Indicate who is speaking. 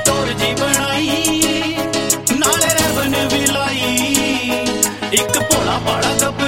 Speaker 1: ਟੋਰ ਜੀ ਬਣਾਈ, ਨਾਲੇ ਰੈਬਨ ਵੀ ਲਾਈ। ਇੱਕ ਭੋਲਾ ਭਾਲਾ ਗੱਭਰੂ